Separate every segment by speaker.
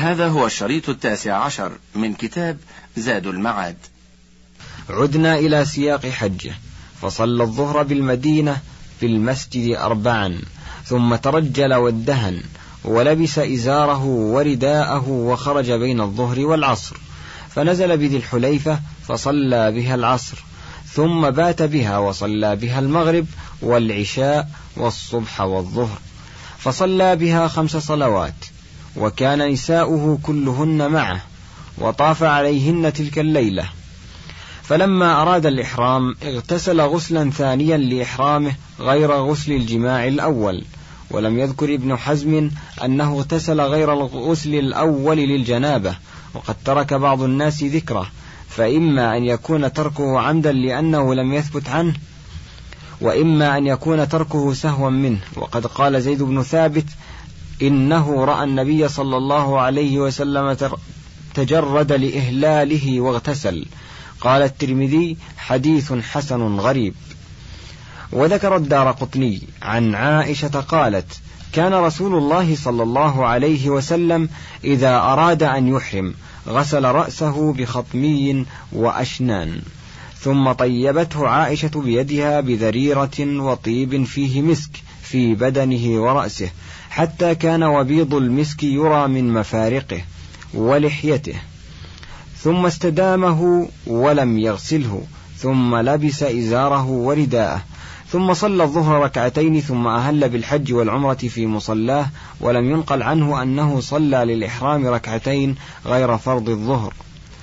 Speaker 1: هذا هو الشريط 19 من كتاب زاد المعاد.
Speaker 2: عدنا إلى سياق حجه. فصلى الظهر بالمدينة في المسجد 4، ثم ترجل وادهن ولبس إزاره ورداءه وخرج بين الظهر والعصر، فنزل بذي الحليفة فصلى بها العصر، ثم بات بها وصلى بها المغرب والعشاء والصبح والظهر، فصلى بها 5 صلوات، وكان نساؤه كلهن معه، وطاف عليهن تلك الليلة. فلما أراد الإحرام اغتسل غسلا ثانيا لإحرامه غير غسل الجماع الأول. ولم يذكر ابن حزم أنه اغتسل غير الغسل الأول للجنابة، وقد ترك بعض الناس ذكره، فإما أن يكون تركه عمدا لأنه لم يثبت عنه، وإما أن يكون تركه سهوا منه. وقد قال زيد بن ثابت إنه رأى النبي صلى الله عليه وسلم تجرد لإهلاله واغتسل. قال الترمذي حديث حسن غريب. وذكر الدارقطني عن عائشة قالت كان رسول الله صلى الله عليه وسلم إذا أراد أن يحرم غسل رأسه بخطمي وأشنان، ثم طيبته عائشة بيدها بذريرة وطيب فيه مسك في بدنه ورأسه، حتى كان وبيض المسك يرى من مفارقه ولحيته، ثم استدامه ولم يغسله، ثم لبس إزاره ورداءه، ثم صلى الظهر 2 ركعتين، ثم أهل بالحج والعمرة في مصلاه، ولم ينقل عنه أنه صلى للإحرام 2 ركعتين غير فرض الظهر.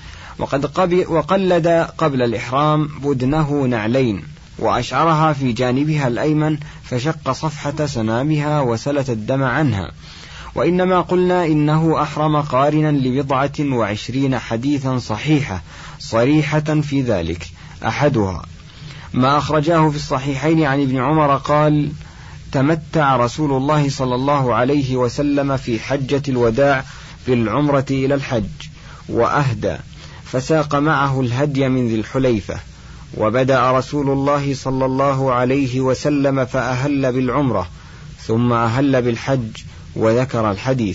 Speaker 2: وقلد قبل الإحرام بدنه نعلين، وأشعرها في جانبها الأيمن، فشق صفحة سنامها وسلت الدم عنها. وإنما قلنا إنه أحرم قارنا ل20 حديثا صحيحة صريحة في ذلك. أحدها ما أخرجاه في الصحيحين عن ابن عمر قال تمتع رسول الله صلى الله عليه وسلم في حجة الوداع بالعمرة إلى الحج، وأهدى، فساق معه الهدي من ذي الحليفة. وبدأ رسول الله صلى الله عليه وسلم فأهل بالعمرة، ثم أهل بالحج، وذكر الحديث.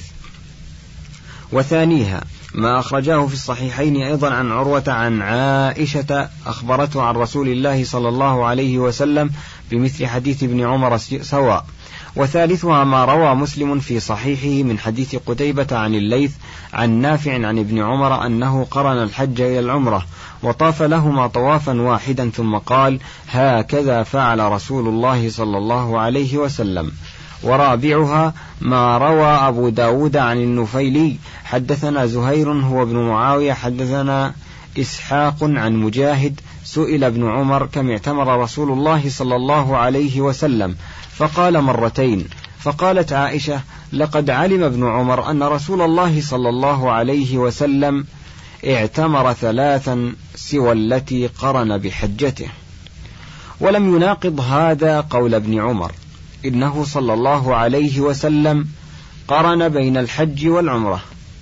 Speaker 2: وثانيها ما أخرجاه في الصحيحين أيضا عن عروة عن عائشة أخبرته عن رسول الله صلى الله عليه وسلم بمثل حديث ابن عمر سواء. وثالثها ما روى مسلم في صحيحه من حديث قتيبة عن الليث عن نافع عن ابن عمر أنه قرن الحج إلى العمرة وطاف لهما طوافا واحدا، ثم قال هكذا فعل رسول الله صلى الله عليه وسلم. ورابعها ما روى أبو داود عن النفيلي حدثنا زهير هو ابن معاوية حدثنا إسحاق عن مجاهد سئل ابن عمر كم اعتمر رسول الله صلى الله عليه وسلم، فقال 2 مرتين. فقالت عائشة لقد علم ابن عمر أن رسول الله صلى الله عليه وسلم اعتمر 3 سوى التي قرن بحجته. ولم يناقض هذا قول ابن عمر، إنه صلى الله عليه وسلم قرن بين الحج والعمرة،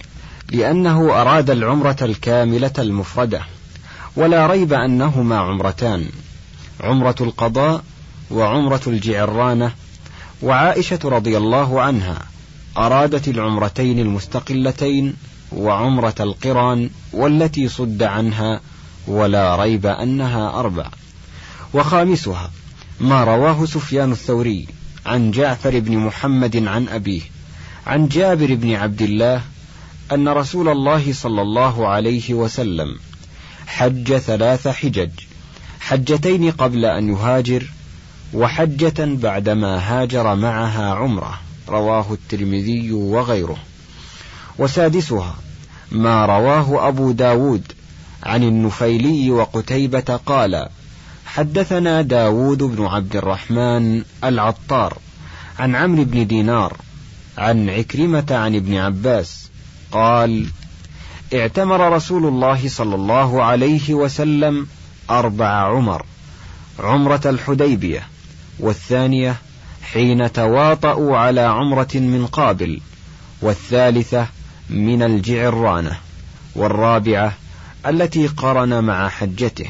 Speaker 2: لأنه أراد العمرة الكاملة المفردة، ولا ريب أنهما عمرتان، عمرة القضاء وعمرة الجعرانة. وعائشة رضي الله عنها أرادت العمرتين المستقلتين وعمرة القران والتي صد عنها، ولا ريب أنها 4. وخامسها ما رواه سفيان الثوري عن جعفر بن محمد عن أبيه عن جابر بن عبد الله أن رسول الله صلى الله عليه وسلم حج 3 حجج، حجتين قبل أن يهاجر، وحجة بعدما هاجر معها عمرة، رواه الترمذي وغيره. وسادسها ما رواه أبو داود عن النفيلي وقتيبة قال حدثنا داود بن عبد الرحمن العطار عن عمرو بن دينار عن عكرمة عن ابن عباس قال اعتمر رسول الله صلى الله عليه وسلم 4 عمر، عمرة الحديبية، والثانية حين تواطؤوا على عمرة من قابل، والثالثة من الجعرانة، والرابعة التي قرن مع حجته.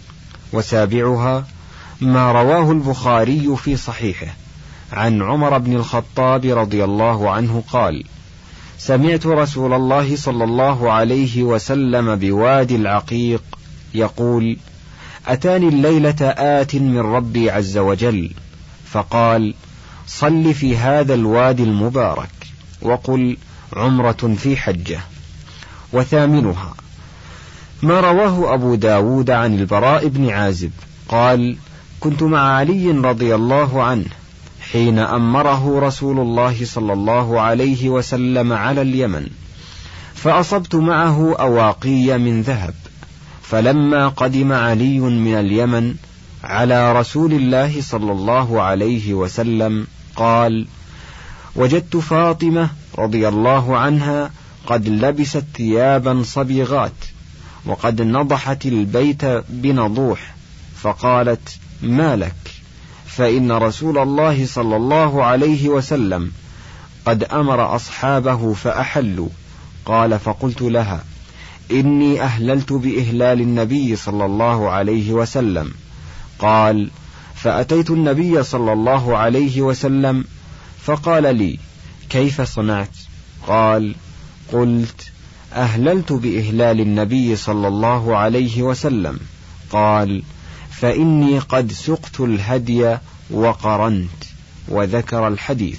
Speaker 2: وسابعها ما رواه البخاري في صحيحه عن عمر بن الخطاب رضي الله عنه قال سمعت رسول الله صلى الله عليه وسلم بوادي العقيق يقول: أتاني الليلة آت من ربي عز وجل فقال: صل في هذا الوادي المبارك وقل عمرة في حجة. وثامنها ما رواه أبو داود عن البراء بن عازب قال: كنت مع علي رضي الله عنه حين أمره رسول الله صلى الله عليه وسلم على اليمن، فأصبت معه أواقي من ذهب، فلما قدم علي من اليمن على رسول الله صلى الله عليه وسلم قال: وجدت فاطمة رضي الله عنها قد لبست ثيابا صبيغات وقد نضحت البيت بنضوح، فقالت: ما لك؟ فإن رسول الله صلى الله عليه وسلم قد أمر أصحابه فأحلوا. قال: فقلت لها: إني أهللت بإهلال النبي صلى الله عليه وسلم. قال: فأتيت النبي صلى الله عليه وسلم فقال لي: كيف صنعت؟ قال: قلت: أهللت بإهلال النبي صلى الله عليه وسلم. قال: فإني قد سقت الهدي وقرنت، وذكر الحديث.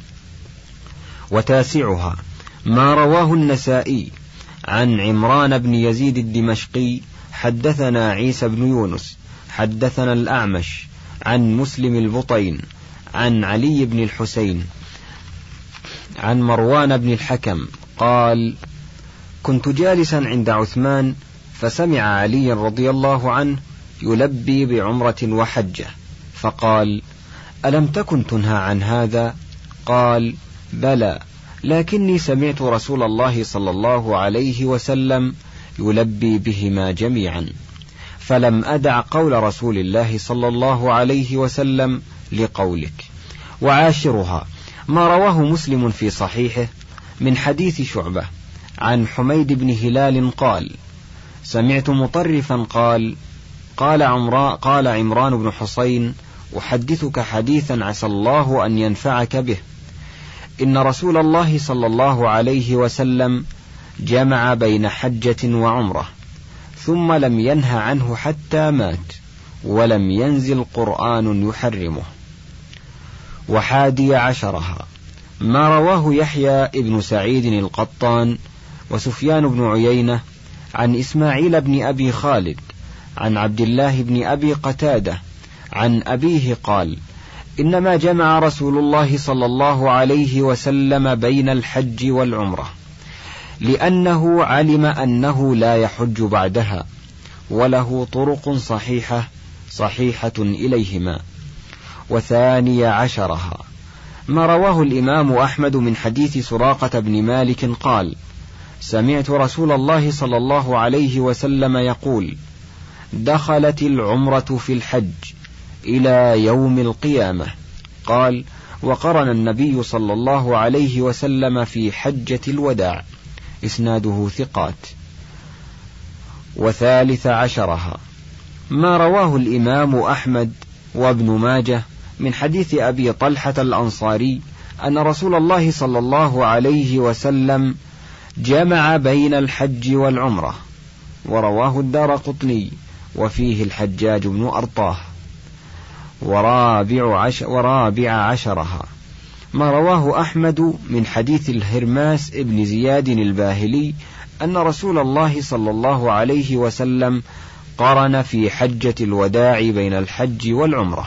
Speaker 2: وتاسعها ما رواه النسائي عن عمران بن يزيد الدمشقي حدثنا عيسى بن يونس حدثنا الأعمش عن مسلم البطين عن علي بن الحسين عن مروان بن الحكم قال: كنت جالسا عند عثمان فسمع علي رضي الله عنه يلبي بعمرة وحجة، فقال: ألم تكن تنهى عن هذا؟ قال: بلى، لكني سمعت رسول الله صلى الله عليه وسلم يلبي بهما جميعا، فلم أدع قول رسول الله صلى الله عليه وسلم لقولك. وعاشرها ما رواه مسلم في صحيحه من حديث شعبة عن حميد بن هلال قال: سمعت مطرفا قال عمران بن حسين: أحدثك حديثا عسى الله أن ينفعك به. إن رسول الله صلى الله عليه وسلم جمع بين حجة وعمرة ثم لم ينه عنه حتى مات، ولم ينزل قرآن يحرمه. 11 ما رواه يحيى ابن سعيد القطان وسفيان بن عيينة عن إسماعيل بن أبي خالد عن عبد الله بن أبي قتادة عن أبيه قال: إنما جمع رسول الله صلى الله عليه وسلم بين الحج والعمرة، لأنه علم أنه لا يحج بعدها، وله طرق صحيحة إليهما. 12 ما رواه الإمام أحمد من حديث سراقة بن مالك قال: سمعت رسول الله صلى الله عليه وسلم يقول: دخلت العمرة في الحج إلى يوم القيامة. قال: وقرن النبي صلى الله عليه وسلم في حجة الوداع. إسناده ثقات. 13 ما رواه الإمام أحمد وابن ماجه من حديث أبي طلحة الأنصاري أن رسول الله صلى الله عليه وسلم جمع بين الحج والعمرة، ورواه الدارقطني وفيه الحجاج بن أرطاه. 14 ما رواه أحمد من حديث الهرماس ابن زياد الباهلي أن رسول الله صلى الله عليه وسلم قرن في حجة الوداع بين الحج والعمرة.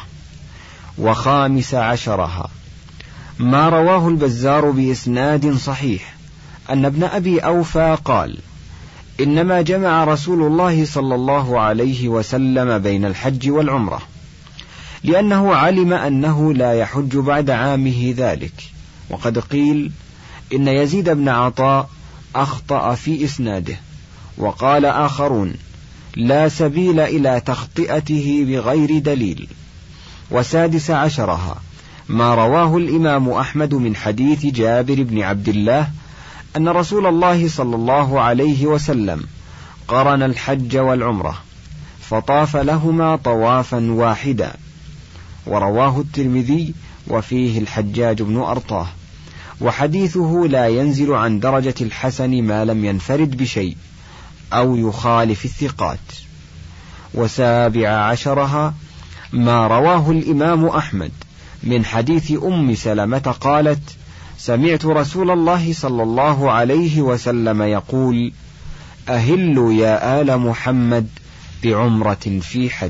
Speaker 2: 15 ما رواه البزار بإسناد صحيح أن ابن أبي أوفى قال: إنما جمع رسول الله صلى الله عليه وسلم بين الحج والعمرة، لأنه علم أنه لا يحج بعد عامه ذلك. وقد قيل إن يزيد بن عطاء أخطأ في إسناده، وقال آخرون: لا سبيل إلى تخطئته بغير دليل. 16 ما رواه الإمام أحمد من حديث جابر بن عبد الله أن رسول الله صلى الله عليه وسلم قرن الحج والعمرة فطاف لهما طوافا واحدا، ورواه الترمذي وفيه الحجاج بن أرطاه. وحديثه لا ينزل عن درجة الحسن ما لم ينفرد بشيء أو يخالف الثقات. وسابع عشرها ما رواه الإمام أحمد من حديث أم سلمة قالت: سمعت رسول الله صلى الله عليه وسلم يقول: أهلوا يا آل محمد بعمرة في حج.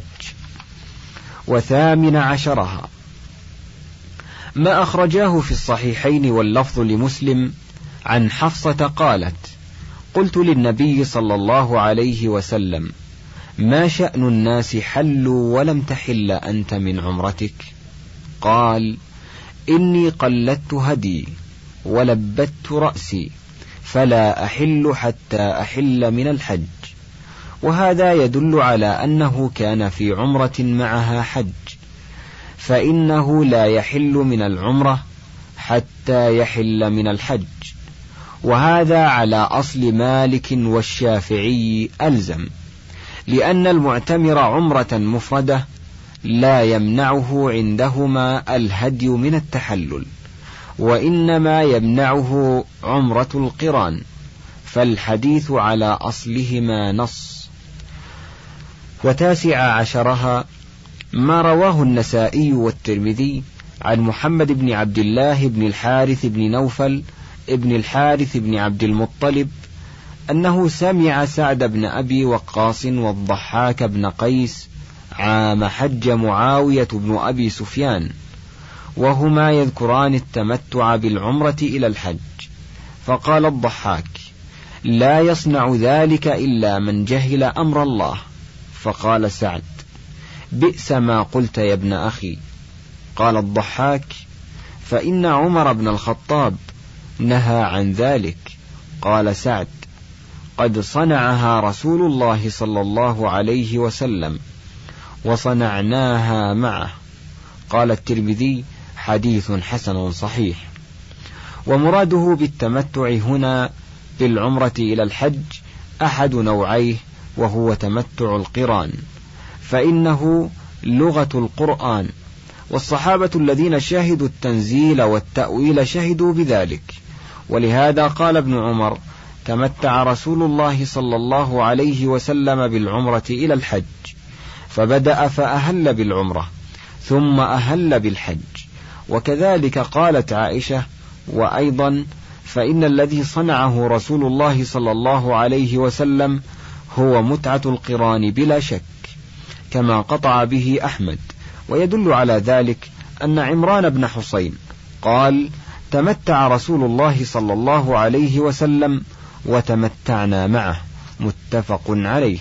Speaker 2: وثامن عشرها ما أخرجاه في الصحيحين واللفظ لمسلم عن حفصة قالت: قلت للنبي صلى الله عليه وسلم: ما شأن الناس حلوا ولم تحل أنت من عمرتك؟ قال: إني قلدت هدي ولبت رأسي فلا أحل حتى أحل من الحج. وهذا يدل على أنه كان في عمرة معها حج، فإنه لا يحل من العمرة حتى يحل من الحج، وهذا على أصل مالك والشافعي ألزم، لأن المعتمر عمرة مفردة لا يمنعه عندهما الهدي من التحلل، وإنما يمنعه عمرة القران، فالحديث على أصلهما نص. وتاسع عشرها ما رواه النسائي والترمذي عن محمد بن عبد الله بن الحارث بن نوفل ابن الحارث بن عبد المطلب أنه سمع سعد بن أبي وقاص والضحاك بن قيس عام حج معاوية بن أبي سفيان، وهما يذكران التمتع بالعمرة إلى الحج، فقال الضحاك: لا يصنع ذلك إلا من جهل أمر الله. فقال سعد: بئس ما قلت يا ابن أخي. قال الضحاك: فإن عمر بن الخطاب نهى عن ذلك. قال سعد: قد صنعها رسول الله صلى الله عليه وسلم وصنعناها معه. قال الترمذي: حديث حسن صحيح. ومراده بالتمتع هنا بالعمرة إلى الحج أحد نوعيه، وهو تمتع القران، فإنه لغة القرآن، والصحابة الذين شاهدوا التنزيل والتأويل شهدوا بذلك. ولهذا قال ابن عمر: تمتع رسول الله صلى الله عليه وسلم بالعمرة إلى الحج، فبدأ فأهل بالعمرة ثم أهل بالحج. وكذلك قالت عائشة: وأيضا فإن الذي صنعه رسول الله صلى الله عليه وسلم هو متعة القران بلا شك، كما قطع به أحمد. ويدل على ذلك أن عمران بن حسين قال: تمتع رسول الله صلى الله عليه وسلم وتمتعنا معه، متفق عليه.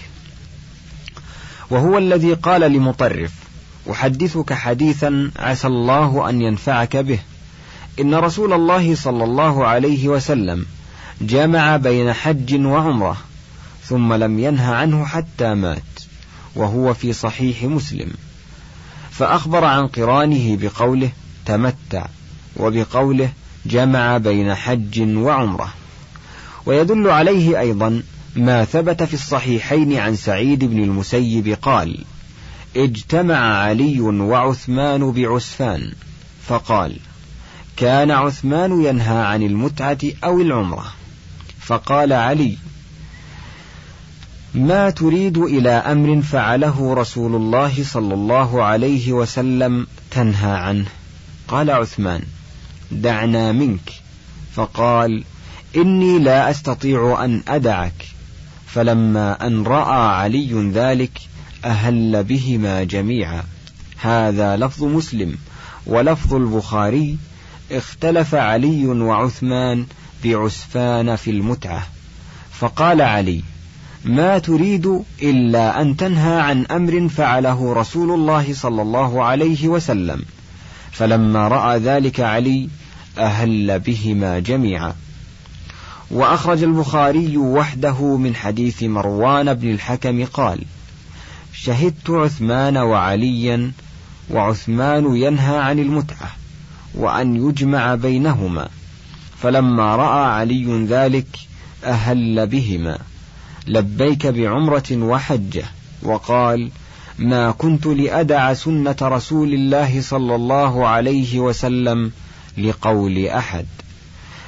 Speaker 2: وهو الذي قال لمطرف: أحدثك حديثا عسى الله أن ينفعك به، إن رسول الله صلى الله عليه وسلم جمع بين حج وعمرة ثم لم ينه عنه حتى مات، وهو في صحيح مسلم. فأخبر عن قرانه بقوله تمتع، وبقوله جمع بين حج وعمرة. ويدل عليه أيضا ما ثبت في الصحيحين عن سعيد بن المسيب قال: اجتمع علي وعثمان بعسفان، فقال: كان عثمان ينهى عن المتعة أو العمرة، فقال علي: ما تريد إلى أمر فعله رسول الله صلى الله عليه وسلم تنهى عنه؟ قال عثمان: دعنا منك. فقال: إني لا أستطيع أن أدعك. فلما أن رأى علي ذلك أهل بهما جميعا. هذا لفظ مسلم. ولفظ البخاري: اختلف علي وعثمان بعسفان في المتعة. فقال علي: ما تريد إلا أن تنهى عن أمر فعله رسول الله صلى الله عليه وسلم. فلما رأى ذلك علي أهل بهما جميعا. وأخرج البخاري وحده من حديث مروان بن الحكم قال: شهدت عثمان وعليا، وعثمان ينهى عن المتعة وأن يجمع بينهما، فلما رأى علي ذلك أهل بهما، لبيك بعمرة وحجة، وقال: ما كنت لأدع سنة رسول الله صلى الله عليه وسلم لقول أحد.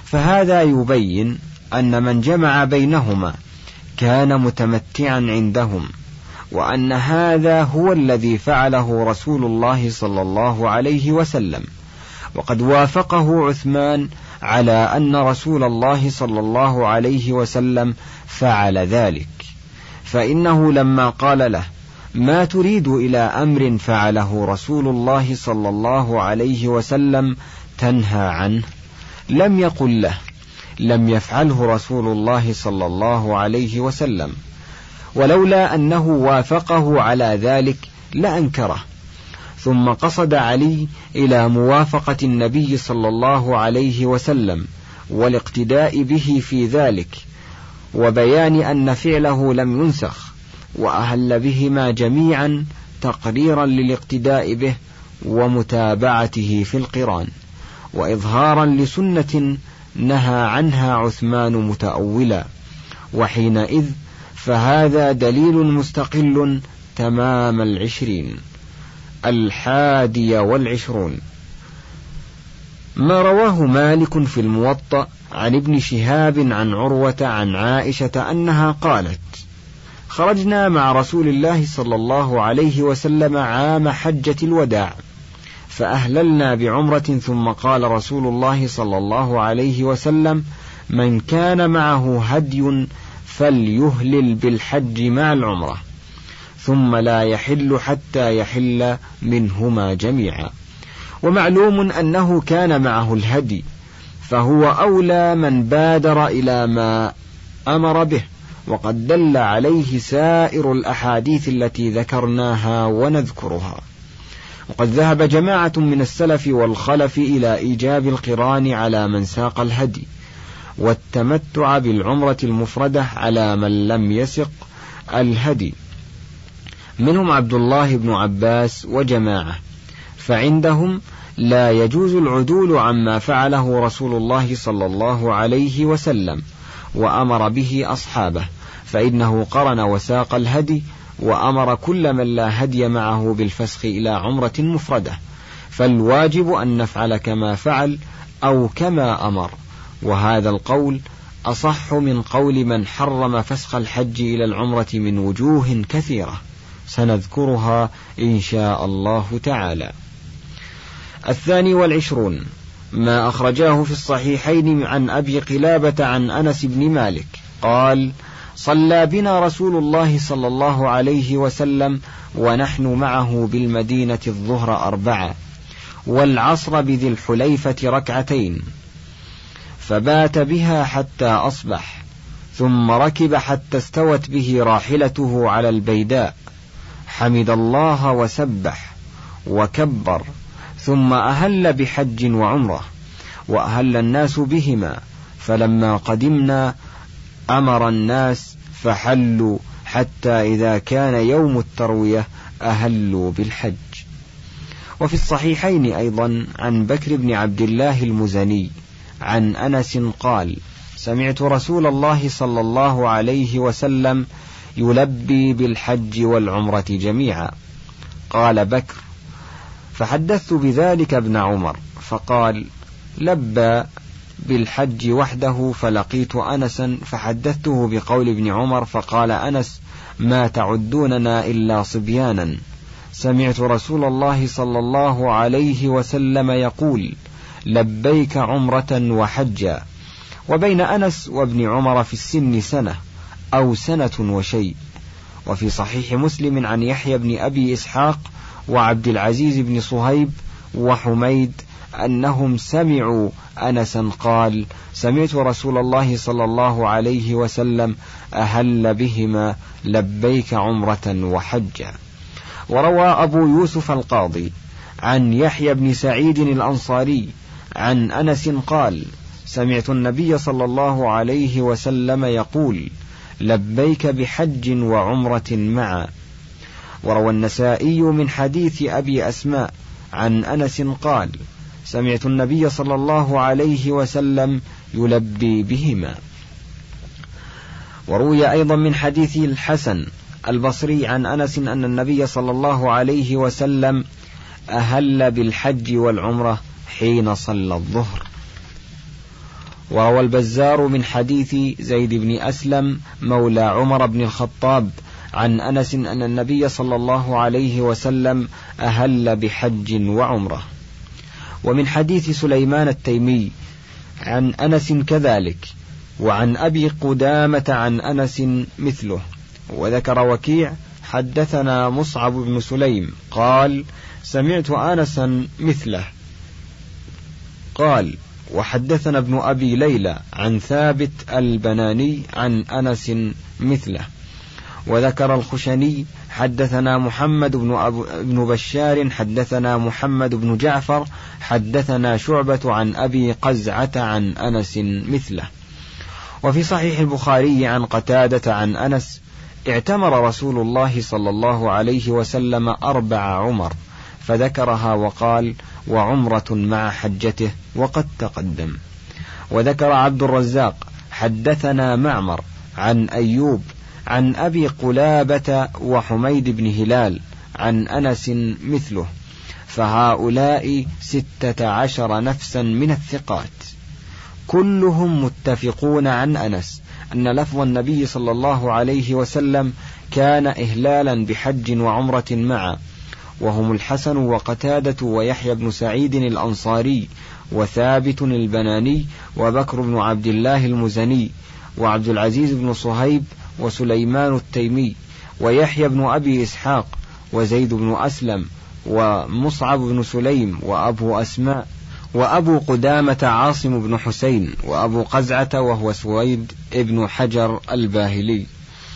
Speaker 2: فهذا يبين أن من جمع بينهما كان متمتعا عندهم، وأن هذا هو الذي فعله رسول الله صلى الله عليه وسلم. وقد وافقه عثمان على أن رسول الله صلى الله عليه وسلم فعل ذلك، فإنه لما قال له: ما تريد إلى أمر فعله رسول الله صلى الله عليه وسلم تنهى عنه، لم يقل له: لم يفعله رسول الله صلى الله عليه وسلم، ولولا أنه وافقه على ذلك لأنكره. ثم قصد علي إلى موافقة النبي صلى الله عليه وسلم والاقتداء به في ذلك، وبيان أن فعله لم ينسخ، وأهل بهما جميعا تقريرا للاقتداء به ومتابعته في القران، وإظهارا لسنة نهى عنها عثمان متأولا، وحينئذ فهذا دليل مستقل تمام 20. 21 ما رواه مالك في الموطأ عن ابن شهاب عن عروة عن عائشة أنها قالت: خرجنا مع رسول الله صلى الله عليه وسلم عام حجة الوداع، فأهللنا بعمرة، ثم قال رسول الله صلى الله عليه وسلم: من كان معه هدي فليهلل بالحج مع العمرة، ثم لا يحل حتى يحل منهما جميعا. ومعلوم أنه كان معه الهدي، فهو أولى من بادر إلى ما أمر به، وقد دل عليه سائر الأحاديث التي ذكرناها ونذكرها. وقد ذهب جماعة من السلف والخلف إلى إيجاب القران على من ساق الهدي، والتمتع بالعمرة المفردة على من لم يسق الهدي، منهم عبد الله بن عباس وجماعة، فعندهم لا يجوز العدول عما فعله رسول الله صلى الله عليه وسلم وأمر به أصحابه، فإنه قرن وساق الهدي، وأمر كل من لا هدي معه بالفسخ إلى عمرة مفردة، فالواجب أن نفعل كما فعل أو كما أمر. وهذا القول أصح من قول من حرم فسخ الحج إلى العمرة من وجوه كثيرة سنذكرها إن شاء الله تعالى. 22 ما أخرجاه في الصحيحين عن أبي قلابة عن أنس بن مالك قال: صلى بنا رسول الله صلى الله عليه وسلم ونحن معه بالمدينة الظهر 4، والعصر بذي الحليفة 2، فبات بها حتى أصبح، ثم ركب حتى استوت به راحلته على البيداء، حمد الله وسبح وكبر، ثم أهل بحج وعمرة، وأهل الناس بهما، فلما قدمنا أمر الناس فحلوا، حتى إذا كان يوم التروية أهلوا بالحج. وفي الصحيحين أيضا عن بكر بن عبد الله المزني عن أنس قال: سمعت رسول الله صلى الله عليه وسلم يلبي بالحج والعمرة جميعا. قال بكر: فحدثت بذلك ابن عمر، فقال: لبى بالحج وحده، فلقيت أنسا فحدثته بقول ابن عمر، فقال أنس: ما تعدوننا إلا صبيانا، سمعت رسول الله صلى الله عليه وسلم يقول: لبيك عمرة وحجا. وبين أنس وابن عمر في السن سنة أو سنة وشيء. وفي صحيح مسلم عن يحيى بن أبي إسحاق وعبد العزيز بن صهيب وحميد أنهم سمعوا أنسا قال: سمعت رسول الله صلى الله عليه وسلم أهل بهما لبيك عمرة وحجا. وروى أبو يوسف القاضي عن يحيى بن سعيد الأنصاري عن أنس قال: سمعت النبي صلى الله عليه وسلم يقول: لبيك بحج وعمرة معا. وروى النسائي من حديث أبي أسماء عن أنس قال: سمعت النبي صلى الله عليه وسلم يلبي بهما. وروي أيضا من حديث الحسن البصري عن أنس أن النبي صلى الله عليه وسلم أهل بالحج والعمرة حين صلى الظهر. وروى البزار من حديث زيد بن أسلم مولى عمر بن الخطاب عن أنس أن النبي صلى الله عليه وسلم أهل بحج وعمرة. ومن حديث سليمان التيمي عن أنس كذلك، وعن أبي قدامة عن أنس مثله. وذكر وكيع حدثنا مصعب بن سليم قال سمعت أنسا مثله قال. وحدثنا ابن أبي ليلى عن ثابت البناني عن أنس مثله. وذكر الخشني حدثنا محمد بن بشار حدثنا محمد بن جعفر حدثنا شعبة عن أبي قزعة عن أنس مثله. وفي صحيح البخاري عن قتادة عن أنس اعتمر رسول الله صلى الله عليه وسلم 4 عمر، فذكرها وقال وعمرة مع حجته وقد تقدم. وذكر عبد الرزاق حدثنا معمر عن أيوب عن أبي قلابة وحميد بن هلال عن أنس مثله، فهؤلاء 16 نفسا من الثقات كلهم متفقون عن أنس أن لفظ النبي صلى الله عليه وسلم كان إهلالا بحج وعمرة معا، وهم الحسن وقتادة ويحيى بن سعيد الأنصاري وثابت البناني وبكر بن عبد الله المزني وعبد العزيز بن صهيب وسليمان التيمي ويحيى بن أبي إسحاق وزيد بن أسلم ومصعب بن سليم وأبو أسماء وأبو قدامة عاصم بن حسين وأبو قزعة وهو سويد بن حجر الباهلي.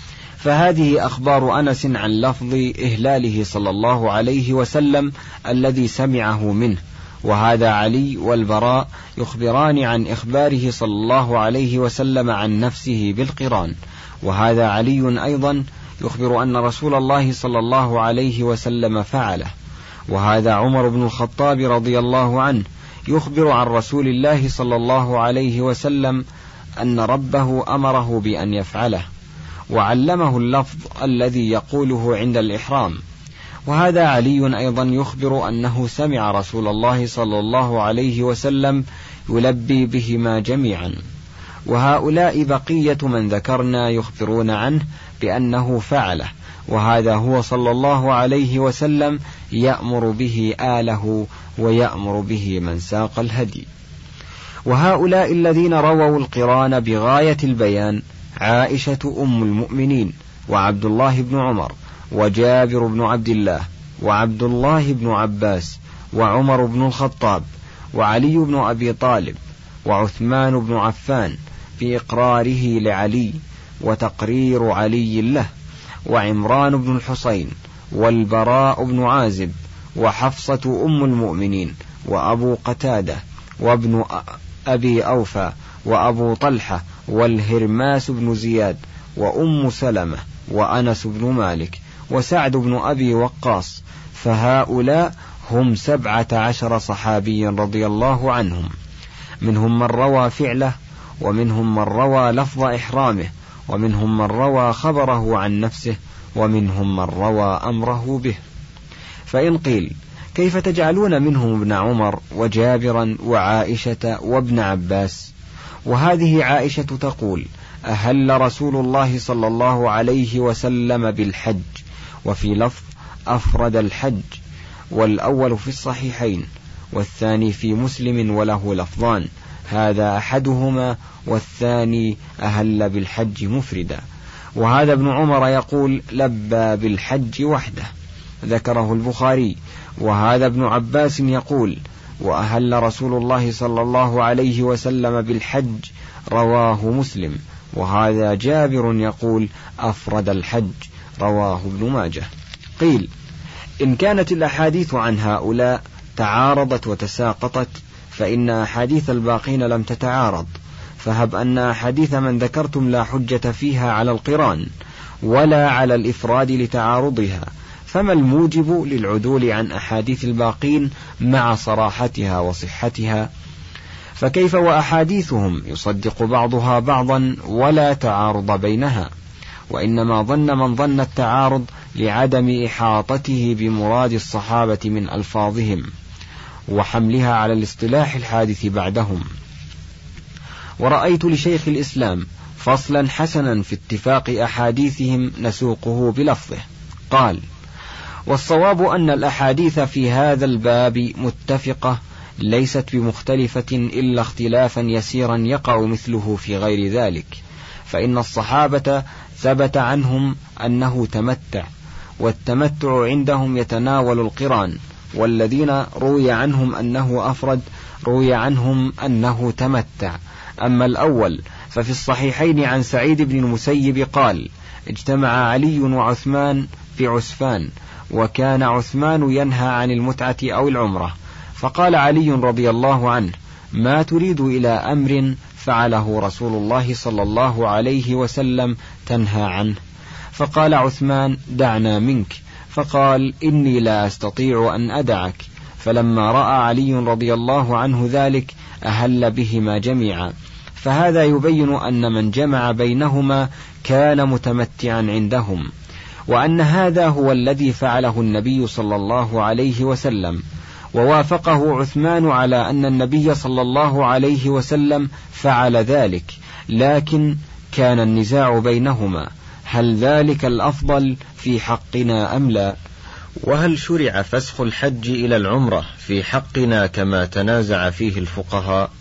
Speaker 2: فهذه أخبار أنس عن لفظ إهلاله صلى الله عليه وسلم الذي سمعه منه. وهذا علي والبراء يخبران عن إخباره صلى الله عليه وسلم عن نفسه بالقران. وهذا علي أيضا يخبر أن رسول الله صلى الله عليه وسلم فعله. وهذا عمر بن الخطاب رضي الله عنه يخبر عن رسول الله صلى الله عليه وسلم أن ربه أمره بأن يفعله وعلمه اللفظ الذي يقوله عند الإحرام. وهذا علي أيضا يخبر أنه سمع رسول الله صلى الله عليه وسلم يلبي بهما جميعا. وهؤلاء بقية من ذكرنا يخبرون عنه بأنه فعله، وهذا هو صلى الله عليه وسلم يأمر به آله ويأمر به من ساق الهدي. وهؤلاء الذين رووا القران بغاية البيان عائشة أم المؤمنين وعبد الله بن عمر وجابر بن عبد الله وعبد الله بن عباس وعمر بن الخطاب وعلي بن أبي طالب وعثمان بن عفان بإقراره لعلي وتقرير علي له، وعمران بن الحصين والبراء بن عازب وحفصة أم المؤمنين وأبو قتادة وابن أبي أوفى وأبو طلحة والهرماس بن زياد وأم سلمة وأنس بن مالك وسعد بن أبي وقاص. فهؤلاء هم 17 صحابيا رضي الله عنهم، منهم من روى فعله، ومنهم من روى لفظ إحرامه، ومنهم من روى خبره عن نفسه، ومنهم من روى أمره به. فإن قيل كيف تجعلون منهم ابن عمر وجابرا وعائشة وابن عباس؟ وهذه عائشة تقول أهل رسول الله صلى الله عليه وسلم بالحج، وفي لفظ أفرد الحج، والأول في الصحيحين والثاني في مسلم وله لفظان، هذا أحدهما والثاني أهل بالحج مفردا. وهذا ابن عمر يقول لبى بالحج وحده، ذكره البخاري. وهذا ابن عباس يقول وأهل رسول الله صلى الله عليه وسلم بالحج، رواه مسلم. وهذا جابر يقول أفرد الحج، رواه ابن ماجه. قيل إن كانت الأحاديث عن هؤلاء تعارضت وتساقطت، فإن أحاديث الباقين لم تتعارض، فهب أن أحاديث من ذكرتم لا حجة فيها على القران ولا على الإفراد لتعارضها، فما الموجب للعدول عن أحاديث الباقين مع صراحتها وصحتها؟ فكيف وأحاديثهم يصدق بعضها بعضا ولا تعارض بينها؟ وإنما ظن من ظن التعارض لعدم إحاطته بمراد الصحابة من ألفاظهم وحملها على الاصطلاح الحادث بعدهم. ورأيت لشيخ الإسلام فصلا حسنا في اتفاق أحاديثهم نسوقه بلفظه. قال: والصواب أن الأحاديث في هذا الباب متفقة ليست بمختلفة إلا اختلافا يسيرا يقع مثله في غير ذلك، فإن الصحابة ثبت عنهم أنه تمتع، والتمتع عندهم يتناول القران، والذين روي عنهم أنه أفرد روي عنهم أنه تمتع. أما الأول ففي الصحيحين عن سعيد بن المسيب قال: اجتمع علي وعثمان في عسفان، وكان عثمان ينهى عن المتعة أو العمرة، فقال علي رضي الله عنه: ما تريد إلى أمر فعله رسول الله صلى الله عليه وسلم تنهى عنه؟ فقال عثمان: دعنا منك. فقال: إني لا أستطيع أن أدعك. فلما رأى علي رضي الله عنه ذلك أهل بهما جميعا. فهذا يبين أن من جمع بينهما كان متمتعا عندهم، وأن هذا هو الذي فعله النبي صلى الله عليه وسلم، ووافقه عثمان على أن النبي صلى الله عليه وسلم فعل ذلك، لكن كان النزاع بينهما هل ذلك الأفضل في حقنا أم لا؟
Speaker 3: وهل شرع فسخ الحج إلى العمرة في حقنا كما تنازع فيه الفقهاء؟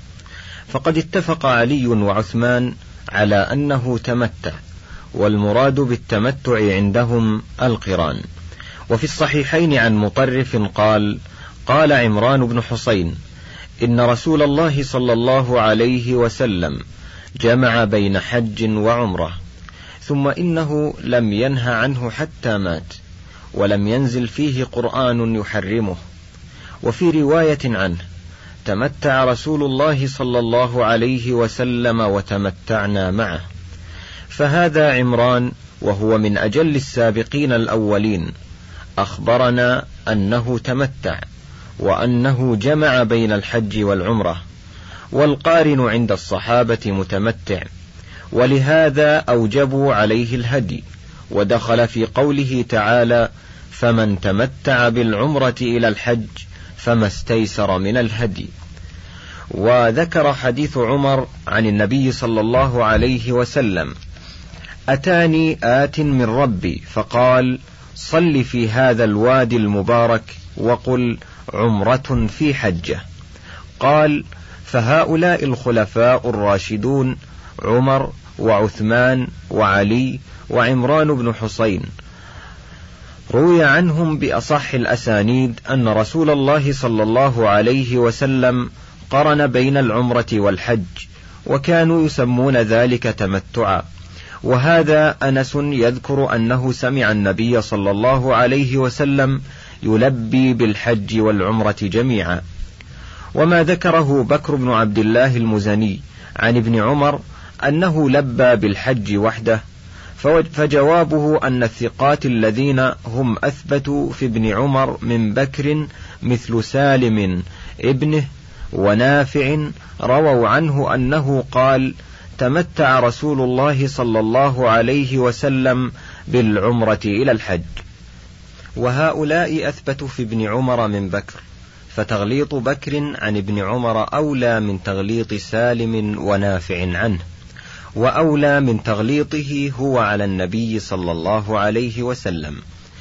Speaker 3: فقد اتفق علي وعثمان على أنه تمتع، والمراد بالتمتع عندهم القران. وفي الصحيحين عن مطرف قال: قال عمران بن حسين: إن رسول الله صلى الله عليه وسلم جمع بين حج وعمرة، ثم إنه لم ينه عنه حتى مات، ولم ينزل فيه قرآن يحرمه. وفي رواية عنه: تمتع رسول الله صلى الله عليه وسلم وتمتعنا معه. فهذا عمران وهو من أجل السابقين الأولين أخبرنا أنه تمتع، وأنه جمع بين الحج والعمرة، والقارن عند الصحابة متمتع، ولهذا أوجبوا عليه الهدي، ودخل في قوله تعالى: فمن تمتع بالعمرة إلى الحج فما استيسر من الهدي. وذكر حديث عمر عن النبي صلى الله عليه وسلم: أتاني آت من ربي فقال: صل في هذا الوادي المبارك وقل عمرة في حجة. قال: فهؤلاء الخلفاء الراشدون عمر وعثمان وعلي وعمران بن حسين روي عنهم بأصح الأسانيد أن رسول الله صلى الله عليه وسلم قرن بين العمرة والحج، وكانوا يسمون ذلك تمتعا. وهذا أنس يذكر أنه سمع النبي صلى الله عليه وسلم يلبي بالحج والعمرة جميعا. وما ذكره بكر بن عبد الله المزني عن ابن عمر أنه لبى بالحج وحده، فجوابه أن الثقات الذين هم أثبتوا في ابن عمر من بكر مثل سالم ابنه ونافع رووا عنه أنه قال: تمتع رسول الله صلى الله عليه وسلم بالعمرة إلى الحج. وهؤلاء أثبتوا في ابن عمر من بكر، فتغليط بكر عن ابن عمر أولى من تغليط سالم ونافع عنه، وأولى من تغليطه هو على النبي صلى الله عليه وسلم.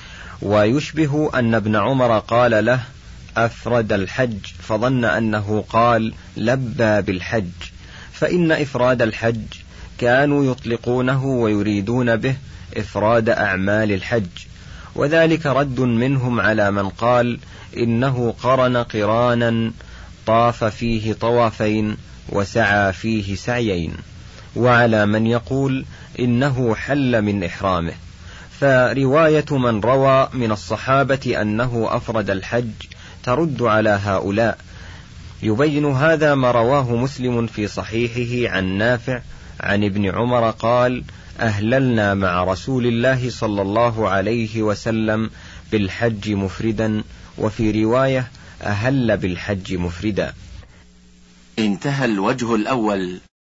Speaker 3: ويشبه أن ابن عمر قال له: أفرد الحج، فظن أنه قال لبى بالحج، فإن إفراد الحج كانوا يطلقونه ويريدون به إفراد أعمال الحج، وذلك رد منهم على من قال إنه قرن قرانا طاف فيه طوافين وسعى فيه سعيين، وعلى من يقول إنه حل من إحرامه. فرواية من روى من الصحابة أنه أفرد الحج ترد على هؤلاء. يبين هذا ما رواه مسلم في صحيحه عن نافع عن ابن عمر قال: أهللنا مع رسول الله صلى الله عليه وسلم بالحج مفردا، وفي رواية أهل بالحج مفردا.
Speaker 1: انتهى الوجه الأول